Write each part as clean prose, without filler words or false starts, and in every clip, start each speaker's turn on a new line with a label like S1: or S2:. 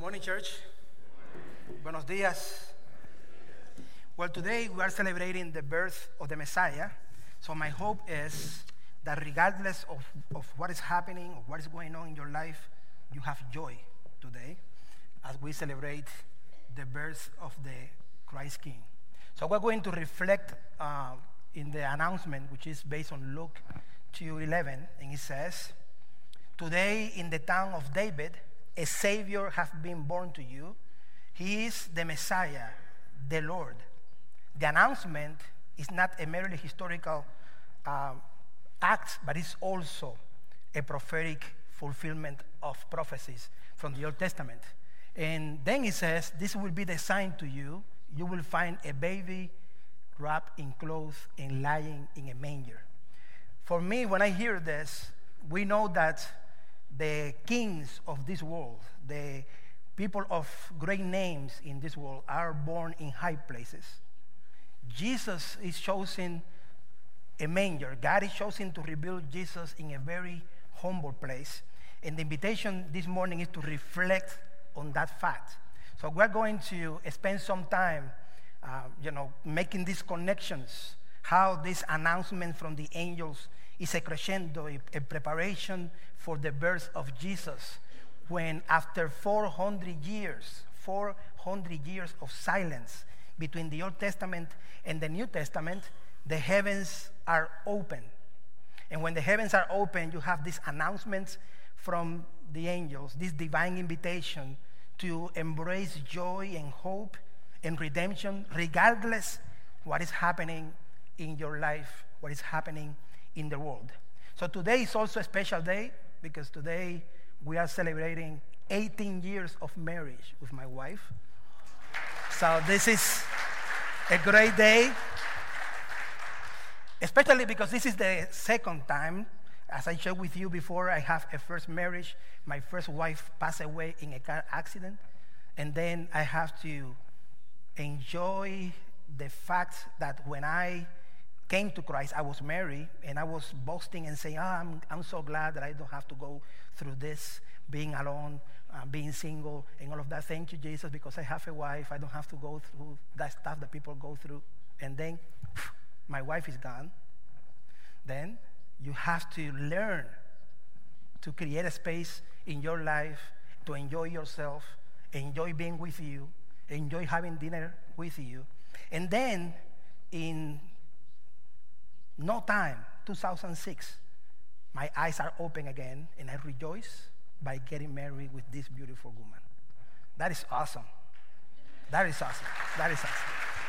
S1: morning, church. Buenos días. Well, today we are celebrating the birth of the Messiah. So my hope is that regardless of what is happening or what is going on in your life, you have joy today as we celebrate the birth of the Christ King. So we're going to reflect in the announcement, which is based on Luke 2:11, and it says, "Today in the town of David, a Savior has been born to you. He is the Messiah, the Lord." The announcement is not a merely historical act, but it's also a prophetic fulfillment of prophecies from the Old Testament. And then it says, "This will be the sign to you. You will find a baby wrapped in clothes and lying in a manger." For me, when I hear this, we know that the kings of this world, the people of great names in this world, are born in high places. Jesus is chosen a manger. God is chosen to rebuild Jesus in a very humble place. And the invitation this morning is to reflect on that fact. So we're going to spend some time, making these connections, how this announcement from the angels is a crescendo, a preparation for the birth of Jesus, when after 400 years of silence between the Old Testament and the New Testament, the heavens are open. And when the heavens are open, you have these announcements from the angels, this divine invitation to embrace joy and hope and redemption, regardless what is happening in your life, what is happening in the world. So today is also a special day because today we are celebrating 18 years of marriage with my wife. So this is a great day, especially because this is the second time. As I shared with you before, I have a first marriage. My first wife passed away in a car accident. And then I have to enjoy the fact that when I came to Christ, I was married, and I was boasting and saying, I'm so glad that I don't have to go through this, being alone, being single, and all of that. Thank you, Jesus, because I have a wife. I don't have to go through that stuff that people go through. And then my wife is gone. Then you have to learn to create a space in your life to enjoy yourself, enjoy being with you, enjoy having dinner with you. And then in no time, 2006, my eyes are open again, and I rejoice by getting married with this beautiful woman. That is awesome. That is awesome. That is awesome.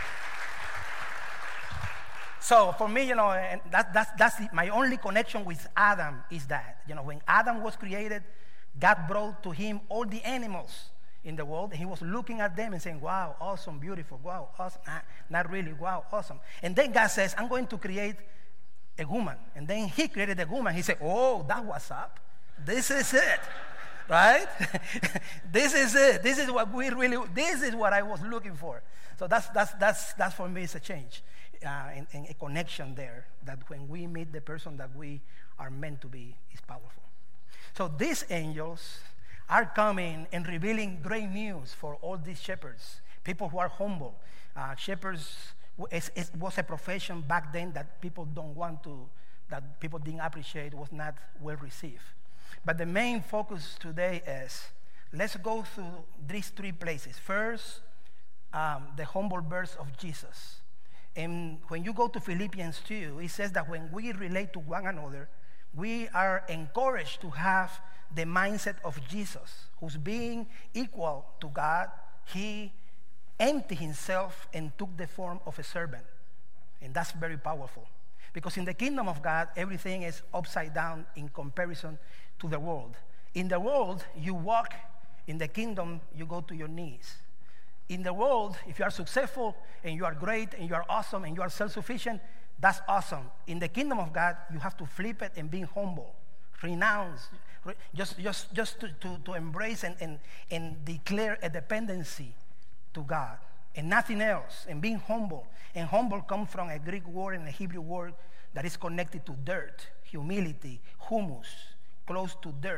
S1: So for me, and that's my only connection with Adam is that. When Adam was created, God brought to him all the animals in the world, and he was looking at them and saying, "Wow, awesome, beautiful, wow, awesome." Not really, wow, awesome. And then God says, "I'm going to create a woman." And then he created a woman. He said, "Oh, that was up. This is it." Right? This is it. This is what I was looking for. So that's for me, it's a change. And a connection there, that when we meet the person that we are meant to be, is powerful. So these angels are coming and revealing great news for all these shepherds, people who are humble. Shepherds was a profession back then that people that people didn't appreciate, was not well received. But the main focus today is, let's go through these three places. First, the humble birth of Jesus. And when you go to Philippians 2, it says that when we relate to one another, we are encouraged to have the mindset of Jesus, who's being equal to God. He emptied himself and took the form of a servant. And that's very powerful. Because in the kingdom of God, everything is upside down in comparison to the world. In the world, you walk. In the kingdom, you go to your knees. In the world, if you are successful and you are great and you are awesome and you are self-sufficient, that's awesome. In the kingdom of God, you have to flip it and be humble, renounce, just to embrace and declare a dependency to God and nothing else, and being humble. And humble comes from a Greek word and a Hebrew word that is connected to dirt, humility, humus, close to dirt.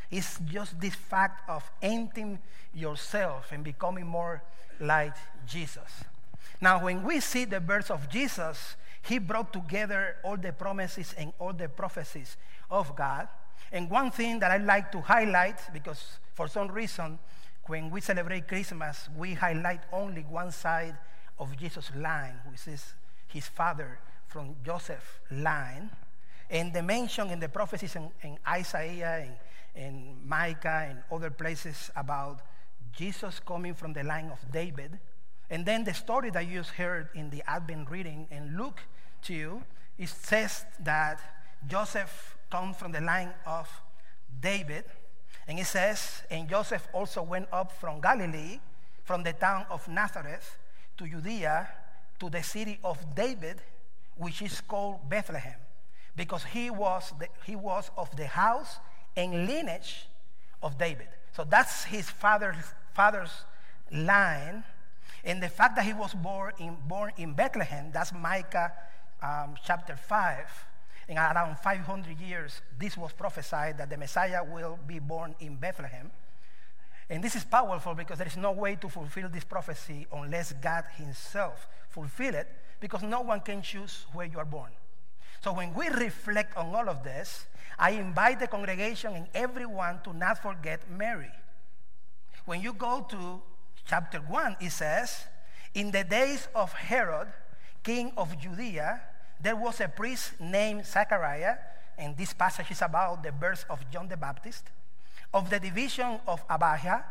S1: It's just this fact of emptying yourself and becoming more like Jesus. Now, when we see the birth of Jesus, he brought together all the promises and all the prophecies of God. And one thing that I like to highlight, because for some reason, when we celebrate Christmas, we highlight only one side of Jesus' line, which is his father from Joseph's line. And the mention in the prophecies in Isaiah and Micah and other places about Jesus coming from the line of David. And then the story that you just heard in the Advent reading in Luke 2, it says that Joseph comes from the line of David. And it says, and Joseph also went up from Galilee, from the town of Nazareth, to Judea, to the city of David, which is called Bethlehem, because he was of the house and lineage of David. So that's his father's line. And the fact that he was born in Bethlehem, that's Micah chapter 5. And around 500 years, this was prophesied that the Messiah will be born in Bethlehem. And this is powerful because there is no way to fulfill this prophecy unless God himself fulfill it, because no one can choose where you are born. So when we reflect on all of this, I invite the congregation and everyone to not forget Mary. When you go to chapter 1, it says, in the days of Herod, king of Judea, there was a priest named Zechariah, and this passage is about the birth of John the Baptist, of the division of Abijah,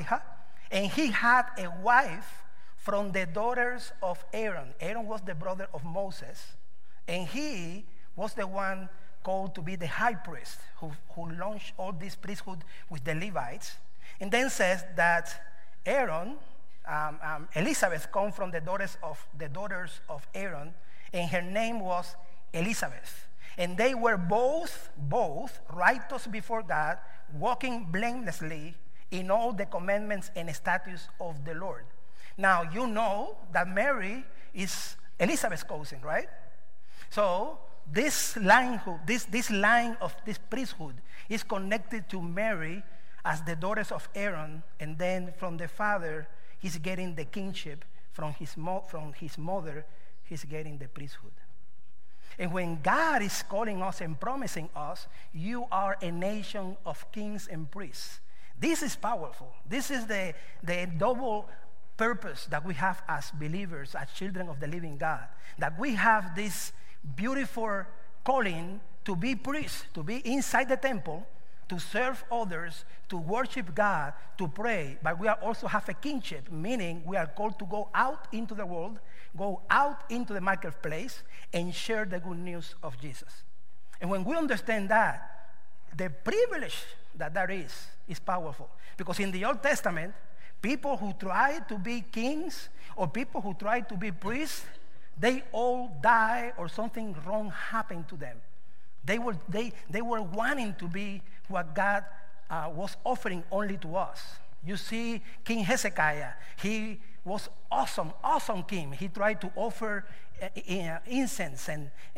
S1: and he had a wife from the daughters of Aaron. Aaron was the brother of Moses, and he was the one called to be the high priest who launched all this priesthood with the Levites. And then says that Aaron, Elizabeth, come from the daughters of Aaron, and her name was Elizabeth. And they were both righteous before God, walking blamelessly in all the commandments and statutes of the Lord. Now, you know that Mary is Elizabeth's cousin, right? So this line of this priesthood is connected to Mary as the daughters of Aaron, and then from the father, he's getting the kingship. From his mother, he's getting the priesthood. And when God is calling us and promising us, you are a nation of kings and priests. This is powerful. This is the double purpose that we have as believers, as children of the living God. That we have this beautiful calling to be priests, to be inside the temple, to serve others, to worship God, to pray. But we also have a kingship, meaning we are called to go out into the world, go out into the marketplace, and share the good news of Jesus. And when we understand that, the privilege that is powerful. Because in the Old Testament, people who try to be kings or people who try to be priests, they all die or something wrong happened to them. They were wanting to be what God was offering only to us. You see King Hezekiah, he was awesome king. He tried to offer incense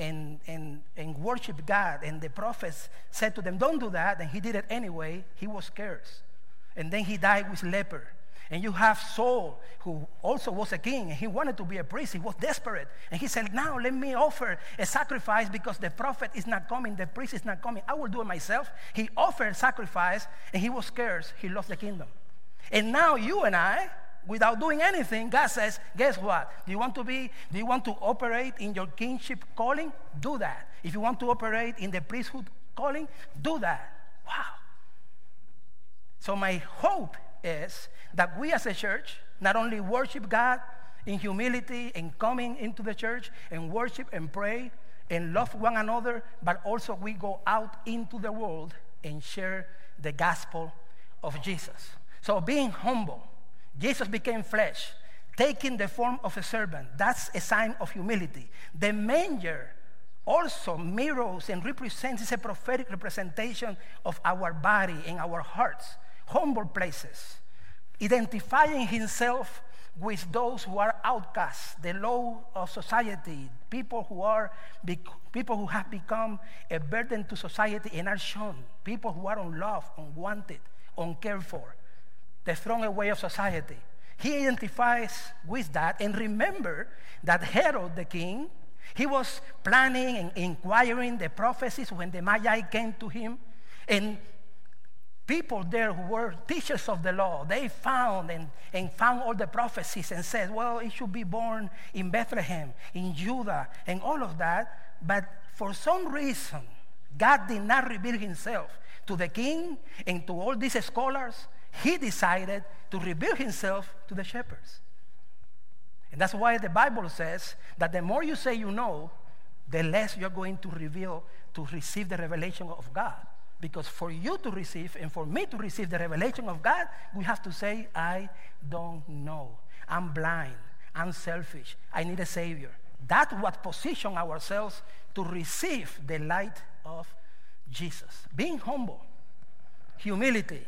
S1: and worship God, and the prophets said to them, don't do that, and he did it anyway. He was cursed. And then he died with leper. And you have Saul, who also was a king, and he wanted to be a priest. He was desperate. And he said, now let me offer a sacrifice because the prophet is not coming, the priest is not coming. I will do it myself. He offered sacrifice, and he was cursed. He lost the kingdom. And now you and I, without doing anything, God says, guess what? Do you want to operate in your kingship calling? Do that. If you want to operate in the priesthood calling, do that. Wow. So my hope is that we as a church not only worship God in humility and coming into the church and worship and pray and love one another, but also we go out into the world and share the gospel of Jesus. So being humble, Jesus became flesh, taking the form of a servant. That's a sign of humility. The manger also mirrors and represents, is a prophetic representation of our body and our hearts, humble places, identifying himself with those who are outcasts, the low of society, people who have become a burden to society and are shunned, people who are unloved, unwanted, uncared for, the thrown away of society. He identifies with that, and remember that Herod the king, he was planning and inquiring the prophecies when the Magi came to him, and people there who were teachers of the law, they found all the prophecies and said, well, it should be born in Bethlehem, in Judah, and all of that. But for some reason, God did not reveal himself to the king and to all these scholars. He decided to reveal himself to the shepherds. And that's why the Bible says that the more you say you know, the less you're going to reveal to receive the revelation of God. Because for you to receive and for me to receive the revelation of God, we have to say, I don't know. I'm blind. I'm selfish. I need a Savior. That's what positions ourselves to receive the light of Jesus. Being humble, humility,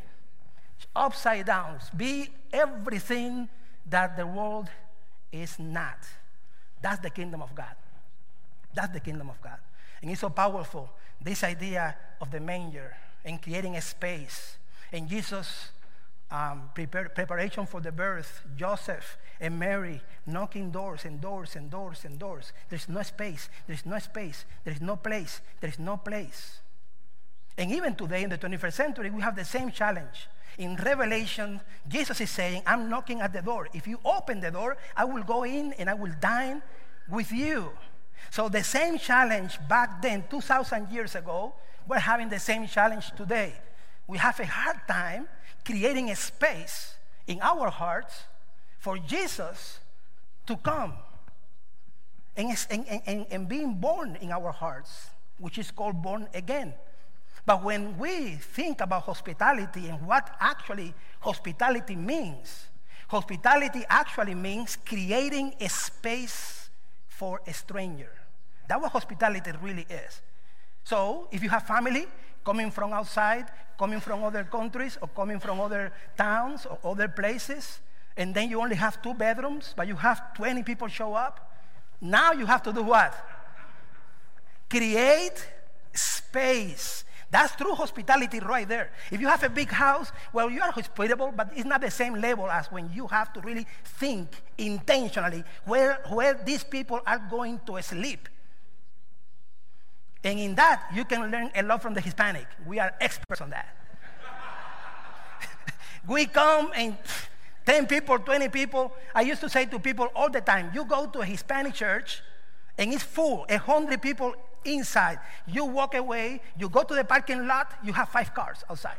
S1: upside down, be everything that the world is not. That's the kingdom of God. That's the kingdom of God. And it's so powerful, this idea of the manger and creating a space. And Jesus' preparation for the birth, Joseph and Mary knocking doors and doors and doors and doors. There's no space. There's no space. There's no place. There's no place. And even today in the 21st century, we have the same challenge. In Revelation, Jesus is saying, I'm knocking at the door. If you open the door, I will go in and I will dine with you. So the same challenge back then, 2,000 years ago, we're having the same challenge today. We have a hard time creating a space in our hearts for Jesus to come and being born in our hearts, which is called born again. But when we think about hospitality and what actually hospitality means actually means creating a space for a stranger. That's what hospitality really is. So if you have family coming from outside, coming from other countries, or coming from other towns or other places, and then you only have 2 bedrooms, but you have 20 people show up, now you have to do what? Create space. That's true hospitality right there. If you have a big house, well, you are hospitable, but it's not the same level as when you have to really think intentionally where these people are going to sleep. And in that, you can learn a lot from the Hispanic. We are experts on that. We come and 10 people, 20 people. I used to say to people all the time, you go to a Hispanic church and it's full, 100 people inside. You walk away, you go to the parking lot, you have 5 cars outside.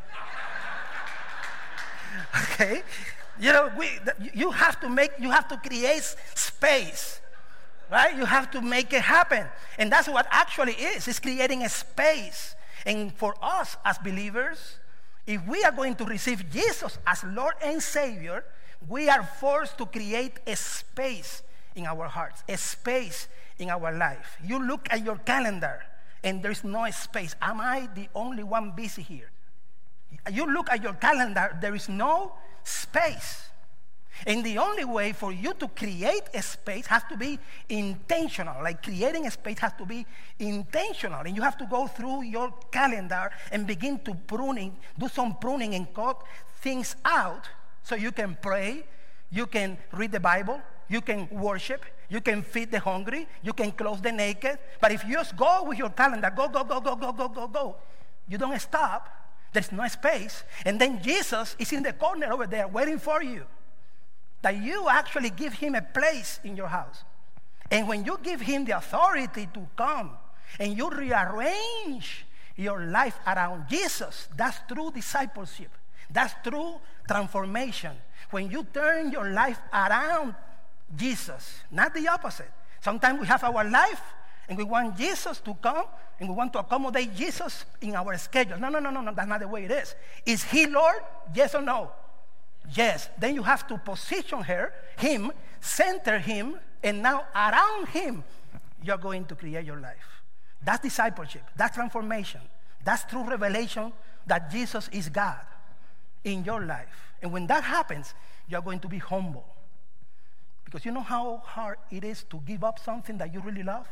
S1: Okay? You know, you have to create space. Right? You have to make it happen. And that's what actually is. It's creating a space. And for us as believers, if we are going to receive Jesus as Lord and Savior, we are forced to create a space in our hearts, a space in our life. You look at your calendar and there's no space. Am I the only one busy here? You look at your calendar, there is no space. And the only way for you to create a space has to be intentional. Like creating a space has to be intentional. And you have to go through your calendar and begin to do some pruning and cut things out so you can pray, you can read the Bible, you can worship, you can feed the hungry, you can clothe the naked. But if you just go with your calendar, go, you don't stop, there's no space. And then Jesus is in the corner over there waiting for you. That you actually give him a place in your house. And when you give him the authority to come and you rearrange your life around Jesus, that's true discipleship. That's true transformation. When you turn your life around Jesus, not the opposite. Sometimes we have our life and we want Jesus to come and we want to accommodate Jesus in our schedule. No, that's not the way it is. Is he Lord? Yes or no? Yes. Then you have to position him, center him, and now around him, you're going to create your life. That's discipleship. That's transformation. That's true revelation that Jesus is God in your life. And when that happens, you're going to be humble. Because you know how hard it is to give up something that you really love?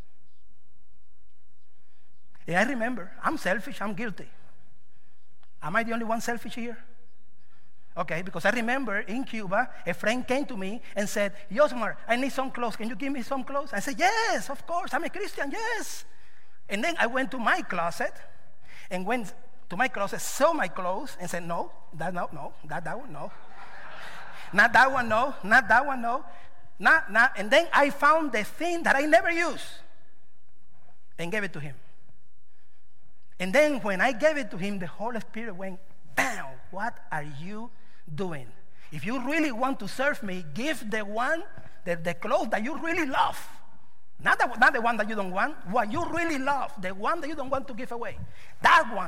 S1: And I remember, I'm selfish, I'm guilty. Am I the only one selfish here? Okay, because I remember in Cuba, a friend came to me and said, Yosmar, I need some clothes. Can you give me some clothes? I said, yes, of course. I'm a Christian, yes. And then I went to my closet and went to my closet, saw my clothes, and said, no, not that one, no. Not that one, no. Not that one, no. Not. And then I found the thing that I never use and gave it to him. And then when I gave it to him, the Holy Spirit went, bam, what are you doing? If you really want to serve me, give the clothes that you really love. Not the one that you don't want, what you really love, the one that you don't want to give away. That one.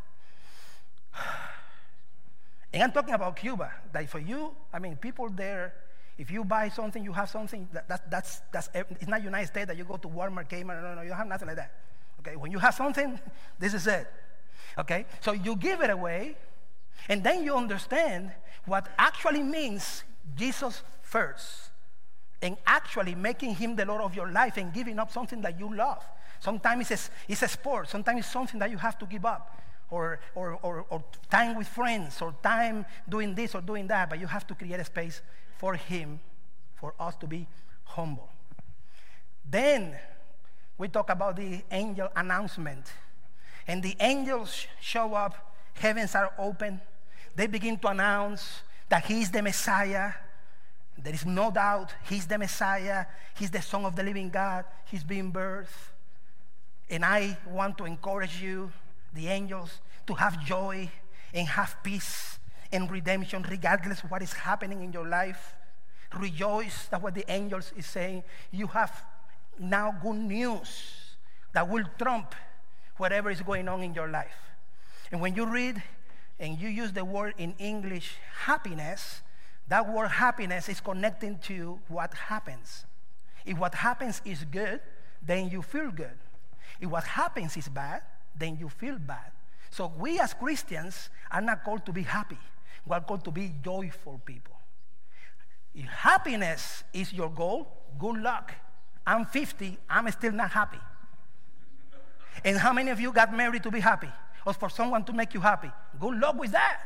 S1: And I'm talking about Cuba. That for you, I mean, people there, if you buy something, you have something, that's it's not United States that you go to Walmart, Kmart, no, you have nothing like that. Okay, when you have something, this is it. Okay, so you give it away, and then you understand what actually means Jesus first, and actually making him the Lord of your life and giving up something that you love. Sometimes it's a sport. Sometimes it's something that you have to give up, or time with friends, or time doing this or doing that, but you have to create a space for him, for us to be humble. Then we talk about the angel announcement. And the angels show up, heavens are open. They begin to announce that he is the Messiah. There is no doubt he's the Messiah. He's the Son of the living God. He's being birthed. And I want to encourage you, the angels, to have joy and have peace and redemption regardless of what is happening in your life. Rejoice. That's what the angels is saying. You have now good news that will trump whatever is going on in your life. And when you read and you use the word in English, happiness, that word happiness is connecting to what happens. If what happens is good, then you feel good. If what happens is bad, then you feel bad. So we as Christians are not called to be happy. We are called to be joyful people. If happiness is your goal, good luck. I'm 50, I'm still not happy. And how many of you got married to be happy? Or for someone to make you happy? Good luck with that.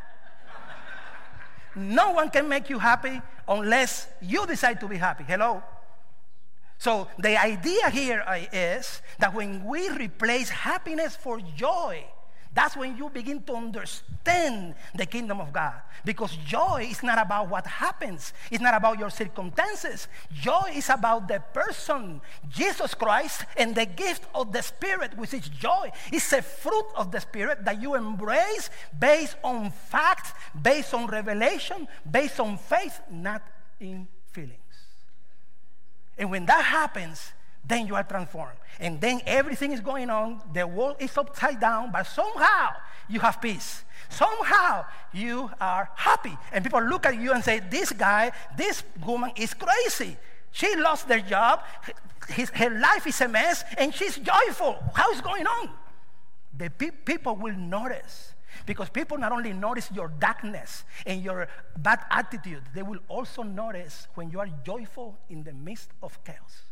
S1: No one can make you happy unless you decide to be happy. Hello? So the idea here is that when we replace happiness for joy, that's when you begin to understand the kingdom of God. Because joy is not about what happens. It's not about your circumstances. Joy is about the person, Jesus Christ, and the gift of the Spirit, which is joy. It's a fruit of the Spirit that you embrace based on fact, based on revelation, based on faith, not in feelings. And when that happens, then you are transformed. And then everything is going on, the world is upside down, but somehow you have peace. Somehow you are happy. And people look at you and say, this guy, this woman is crazy. She lost their job, her life is a mess, and she's joyful. How is going on? The people will notice. Because people not only notice your darkness and your bad attitude, they will also notice when you are joyful in the midst of chaos.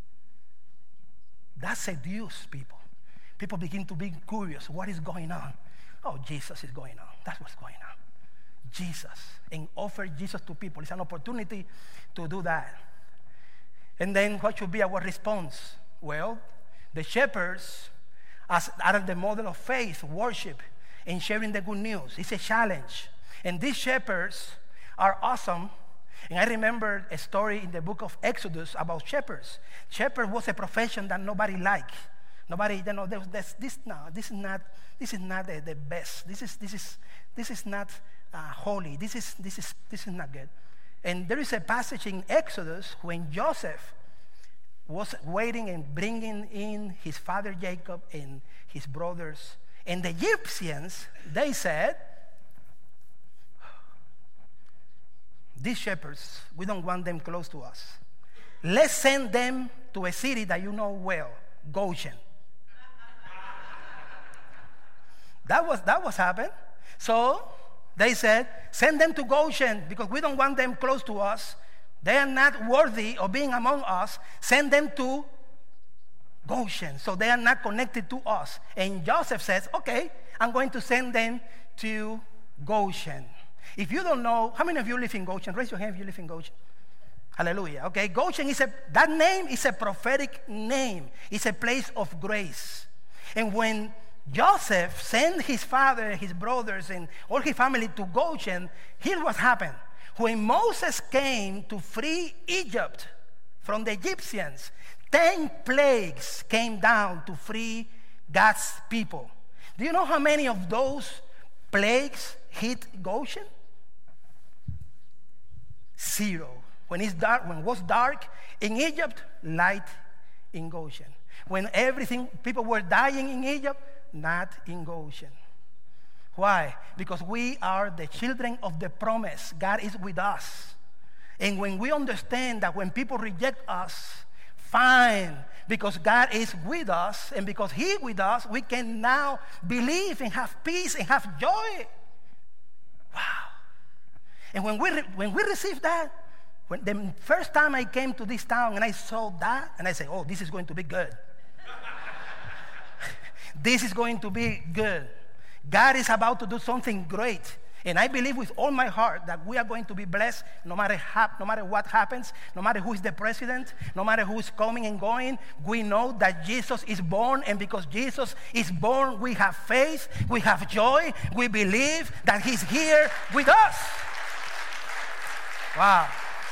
S1: That seduces people. People begin to be curious. What is going on? Oh, Jesus is going on. That's what's going on. Jesus. And offer Jesus to people. It's an opportunity to do that. And then what should be our response? Well, the shepherds are the model of faith, worship, and sharing the good news. It's a challenge. And these shepherds are awesome. And I remember a story in the book of Exodus about shepherds. Shepherd was a profession that nobody liked. Nobody, this is not the best. This is not holy. This is not good. And there is a passage in Exodus when Joseph was waiting and bringing in his father Jacob and his brothers. And the Egyptians, they said, these shepherds, we don't want them close to us. Let's send them to a city that you know well, Goshen. That was happened. So they said, send them to Goshen because we don't want them close to us. They are not worthy of being among us. Send them to Goshen. So they are not connected to us. And Joseph says, okay, I'm going to send them to Goshen. If you don't know, how many of you live in Goshen? Raise your hand if you live in Goshen. Hallelujah. Okay, Goshen that name is a prophetic name. It's a place of grace. And when Joseph sent his father and his brothers and all his family to Goshen, here's what happened. When Moses came to free Egypt from the Egyptians, 10 plagues came down to free God's people. Do you know how many of those plagues hit Goshen? 0. When it's dark, when it was dark in Egypt, light in Goshen. When people were dying in Egypt, not in Goshen. Why? Because we are the children of the promise. God is with us. And when we understand that when people reject us, fine, because God is with us, and because He with us, we can now believe and have peace and have joy. Wow. And when we receive that, when the first time I came to this town and I saw that, and I said, oh, this is going to be good. This is going to be good. God is about to do something great. And I believe with all my heart that we are going to be blessed no matter what happens, no matter who is the president, no matter who is coming and going. We know that Jesus is born, and because Jesus is born, we have faith, we have joy, we believe that He's here with us. Wow.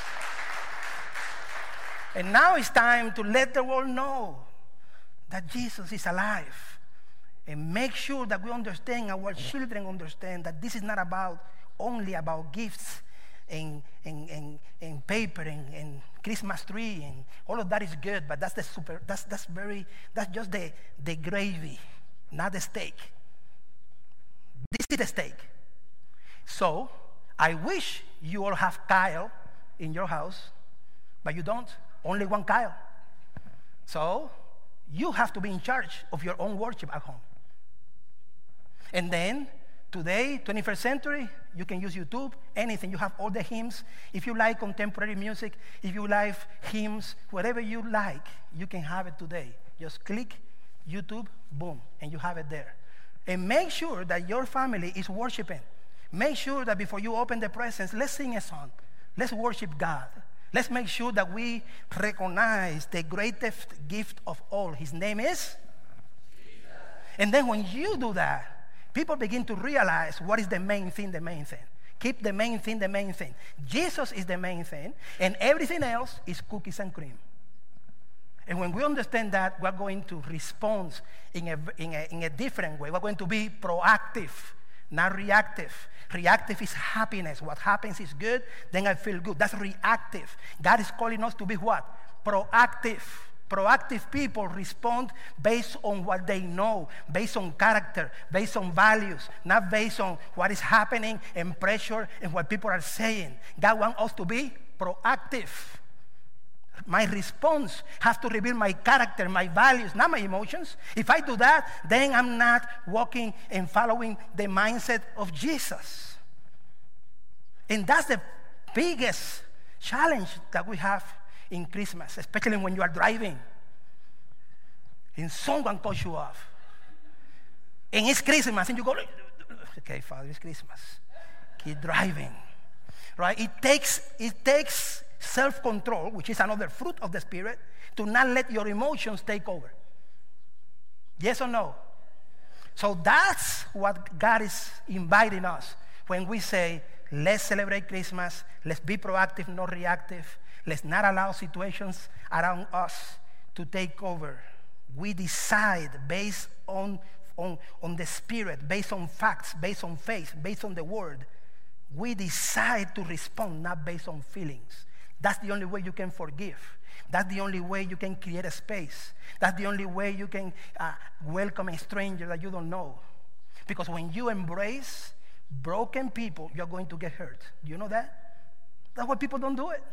S1: And now it's time to let the world know that Jesus is alive. And make sure that we understand, our children understand, that this is not only about gifts and paper and Christmas tree, and all of that is good, but that's just the gravy, not the steak. This is the steak. So I wish you all have Kyle in your house, but you don't. Only one Kyle. So you have to be in charge of your own worship at home. And then, today, 21st century, you can use YouTube, anything. You have all the hymns. If you like contemporary music, if you like hymns, whatever you like, you can have it today. Just click YouTube, boom, and you have it there. And make sure that your family is worshiping. Make sure that before you open the presents, let's sing a song. Let's worship God. Let's make sure that we recognize the greatest gift of all. His name is Jesus. And then when you do that, people begin to realize what is the main thing. Keep the main thing. Jesus is the main thing, and everything else is cookies and cream. And when we understand that, we're going to respond in a different way. We're going to be proactive, not reactive. Reactive is happiness. What happens is good, then I feel good. That's reactive. God is calling us to be what? Proactive. Proactive people respond based on what they know, based on character, based on values, not based on what is happening and pressure and what people are saying. God wants us to be proactive. My response has to reveal my character, my values, not my emotions. If I do that, then I'm not walking and following the mindset of Jesus. And that's the biggest challenge that we have in Christmas, especially when you are driving and someone calls you off. And it's Christmas, and you go, okay, Father, it's Christmas. Keep driving, right? It takes self-control, which is another fruit of the Spirit, to not let your emotions take over. Yes or no? So that's what God is inviting us when we say, let's celebrate Christmas, let's be proactive, not reactive, let's not allow situations around us to take over. We decide based on the Spirit, based on facts, based on faith, based on the Word. We decide to respond, not based on feelings. That's the only way you can forgive. That's the only way you can create a space. That's the only way you can welcome a stranger that you don't know. Because when you embrace broken people, you're going to get hurt. Do you know that? That's why people don't do it.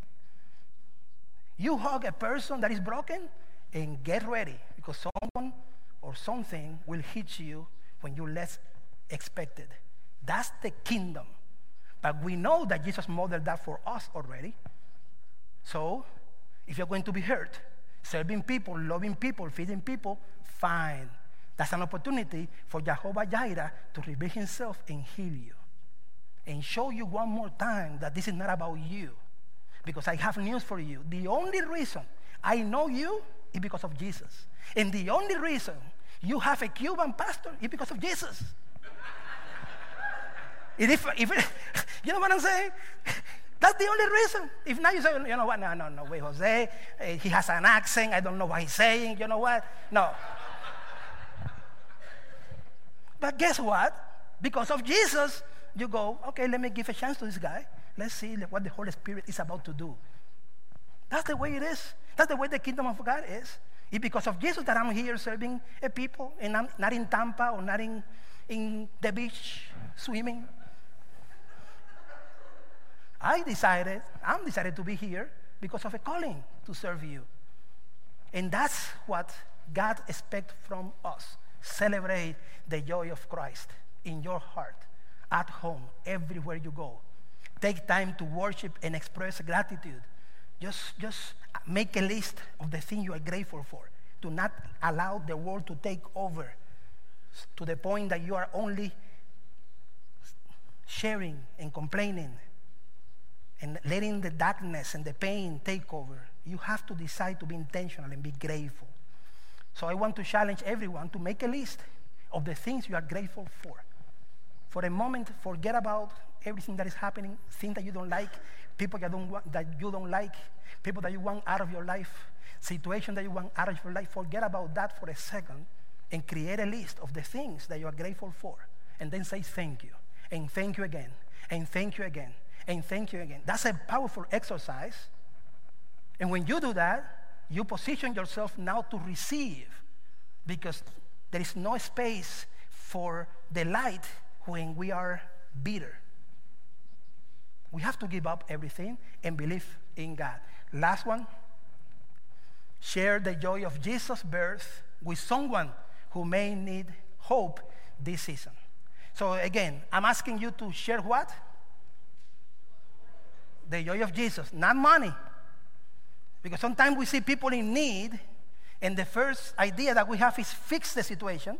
S1: You hug a person that is broken and get ready, because someone or something will hit you when you least expect it. That's the kingdom. But we know that Jesus modeled that for us already. So, if you're going to be hurt, serving people, loving people, feeding people, fine. That's an opportunity for Jehovah Jireh to reveal himself and heal you. And show you one more time that this is not about you. Because I have news for you. The only reason I know you is because of Jesus. And the only reason you have a Cuban pastor is because of Jesus. You know what I'm saying? That's the only reason. If not, you say, you know what, no, wait, Jose, he has an accent, I don't know what he's saying, you know what? No. But guess what? Because of Jesus, you go, okay, let me give a chance to this guy. Let's see what the Holy Spirit is about to do. That's the way it is. That's the way the kingdom of God is. It's because of Jesus that I'm here serving people, and I'm not in Tampa or not in the beach swimming. I'm decided to be here because of a calling to serve you. And that's what God expects from us. Celebrate the joy of Christ in your heart, at home, everywhere you go. Take time to worship and express gratitude. Just make a list of the things you are grateful for. Do not allow the world to take over to the point that you are only sharing and complaining and letting the darkness and the pain take over. You have to decide to be intentional and be grateful. So I want to challenge everyone to make a list of the things you are grateful for. For a moment, forget about everything that is happening, things that you don't like, people that you don't like, people that you want out of your life, situation that you want out of your life. Forget about that for a second and create a list of the things that you are grateful for. And then say thank you, and thank you again, and thank you again, and thank you again. That's a powerful exercise. And when you do that, you position yourself now to receive, because there is no space for the light when we are bitter. We have to give up everything and believe in God. Last one, share the joy of Jesus' birth with someone who may need hope this season. So again, I'm asking you to share what? The joy of Jesus, not money. Because sometimes we see people in need, and the first idea that we have is fix the situation.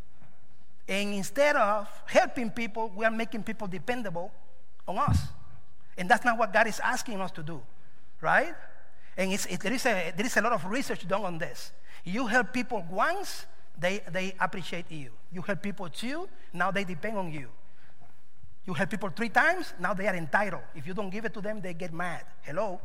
S1: And instead of helping people, we are making people dependable on us. And that's not what God is asking us to do, right? And there is a lot of research done on this. You help people once, they appreciate you. You help people two, now they depend on you. You help people 3 times, now they are entitled. If you don't give it to them, they get mad. Hello?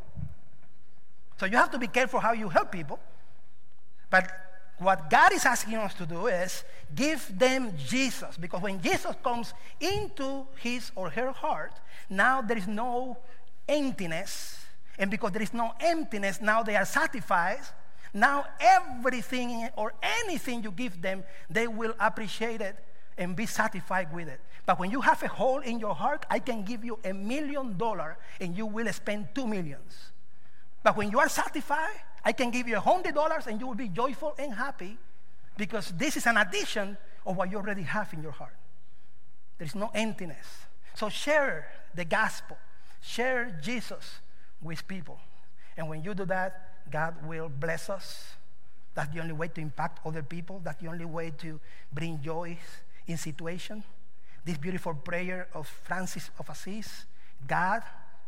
S1: So you have to be careful how you help people. But what God is asking us to do is give them Jesus. Because when Jesus comes into his or her heart, now there is no emptiness. And because there is no emptiness, now they are satisfied. Now everything or anything you give them, they will appreciate it and be satisfied with it. But when you have a hole in your heart, I can give you $1 million and you will spend $2 million. But when you are satisfied, I can give you $100 and you will be joyful and happy, because this is an addition of what you already have in your heart. There is no emptiness. So share the gospel. Share Jesus with people. And when you do that, God will bless us. That's the only way to impact other people. That's the only way to bring joy in situations. This beautiful prayer of Francis of Assisi, God,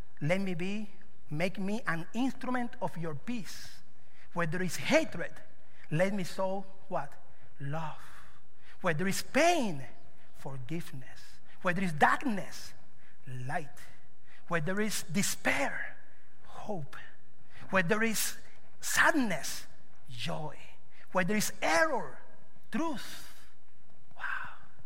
S1: make me an instrument of your peace. Where there is hatred, let me sow what? Love. Where there is pain, forgiveness. Where there is darkness, light. Where there is despair, hope. Where there is sadness, joy. Where there is error, truth. Wow.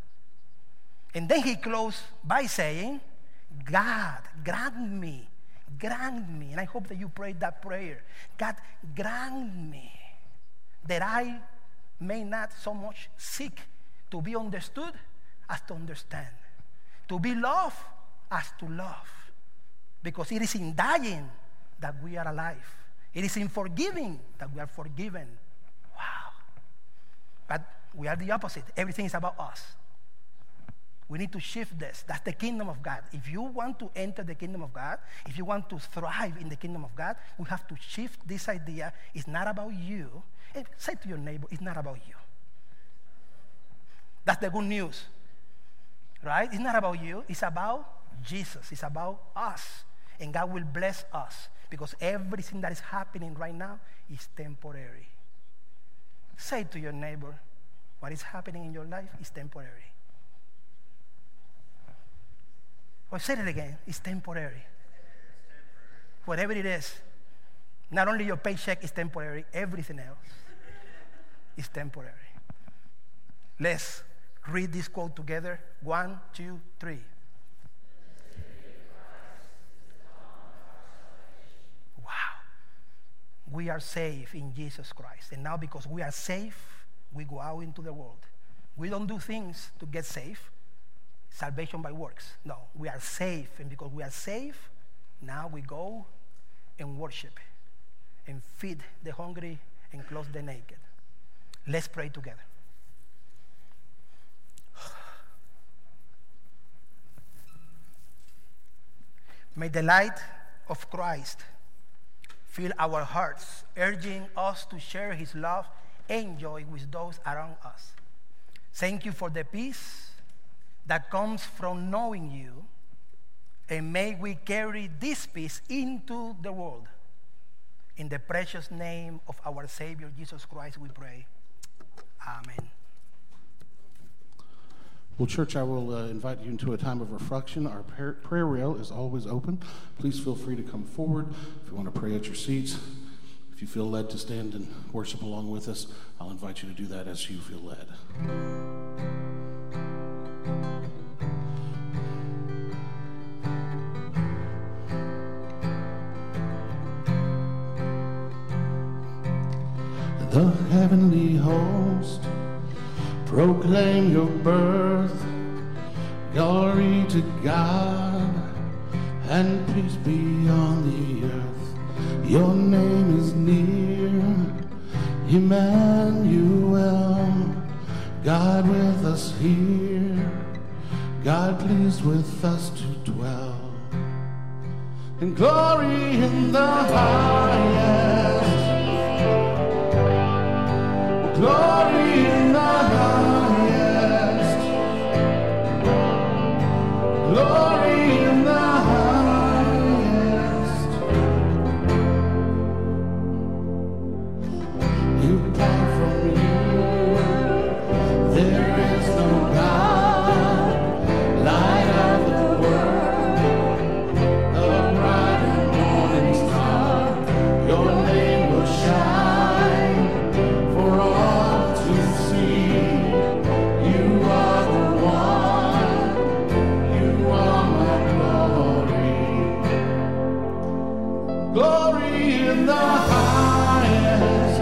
S1: And then he closed by saying, God, grant me, and I hope that you prayed that prayer. God, grant me that I may not so much seek to be understood as to understand, to be loved as to love. Because it is in dying that we are alive. It is in forgiving that we are forgiven. Wow. But we are the opposite. Everything is about us. We need to shift this. That's the kingdom of God. If you want to enter the kingdom of God, if you want to thrive in the kingdom of God, we have to shift this idea. It's not about you. And say to your neighbor, it's not about you. That's the good news, right? It's not about you. It's about Jesus. It's about us. And God will bless us because everything that is happening right now is temporary. Say to your neighbor, what is happening in your life is temporary. Or say it again, it's temporary. Whatever it is, not only your paycheck is temporary, everything else is temporary. Let's read this quote together. 1, 2, 3. Wow. We are safe in Jesus Christ. And now because we are safe, we go out into the world. We don't do things to get safe. Salvation by works. No, we are safe. And because we are safe, now we go and worship and feed the hungry and clothe the naked. Let's pray together. May the light of Christ fill our hearts, urging us to share his love and joy with those around us. Thank you for the peace that comes from knowing you, and may we carry this peace into the world. In the precious name of our Savior, Jesus Christ, we pray. Amen.
S2: Well, church, I will invite you into a time of reflection. Our prayer rail is always open. Please feel free to come forward if you want to pray at your seats. If you feel led to stand and worship along with us, I'll invite you to do that as you feel led. The heavenly host proclaim your birth, glory to God, and peace be on the earth. Your name is near, Emmanuel, God with us here, God pleased with us to dwell. And glory in the highest, glory in the highest, glory in the highest. You come from you, there is no God, light of the world, the bright and morning star. Your name will shine for all to see. You are the one, you are my glory. Glory in the highest,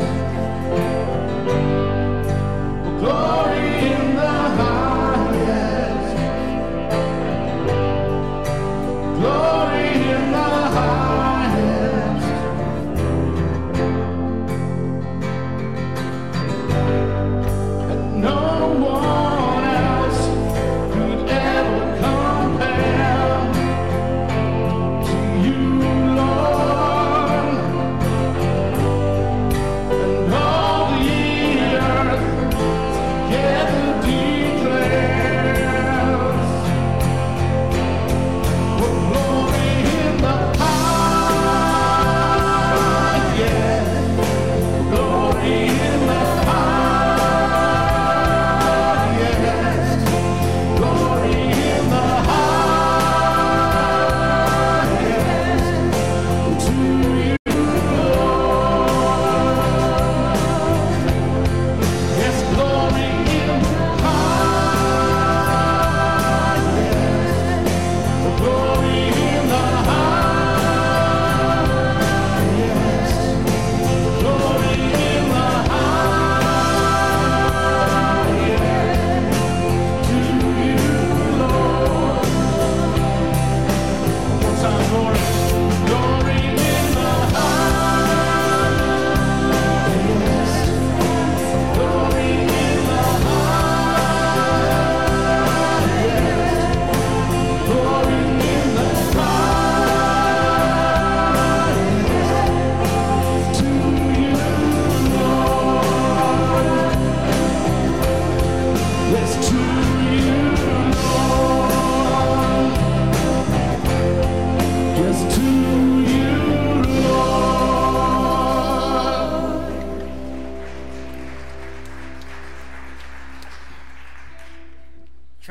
S2: glory in the highest, glory in the highest. And no one else could ever compare to you, Lord.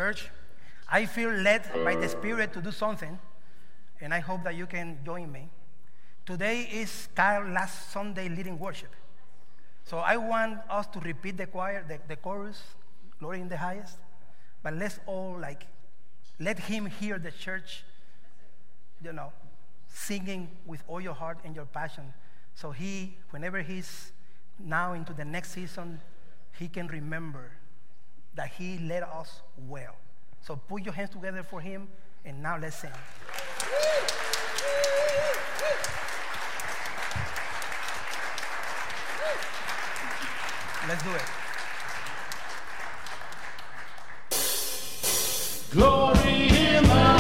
S1: church, I feel led by the Spirit to do something, and I hope that you can join me. Today is Kyle's last Sunday leading worship. So I want us to repeat the chorus, Glory in the highest, but let's all let him hear the church, singing with all your heart and your passion. So whenever he's now into the next season, he can remember that he led us well. So put your hands together for him, and now let's sing. Let's do it.
S2: Glory in the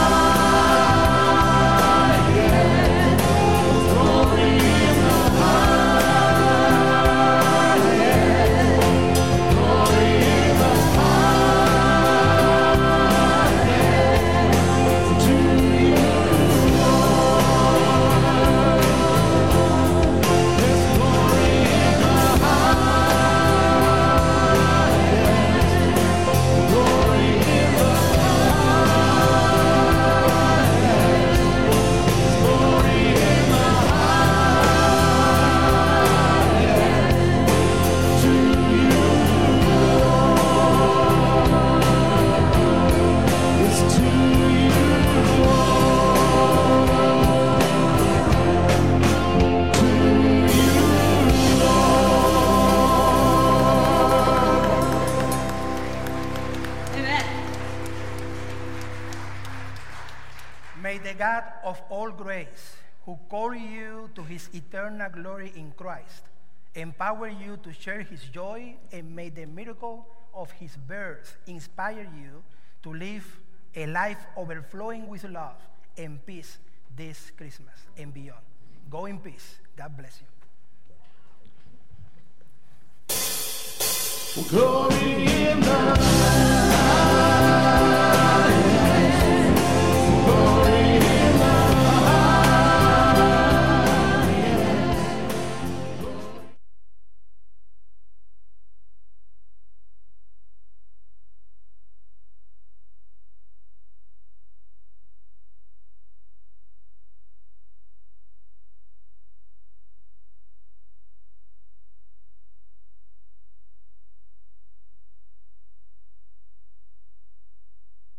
S1: May the God of all grace, who called you to his eternal glory in Christ, empower you to share his joy, and may the miracle of his birth inspire you to live a life overflowing with love and peace this Christmas and beyond. Go in peace. God bless you.
S2: glory in the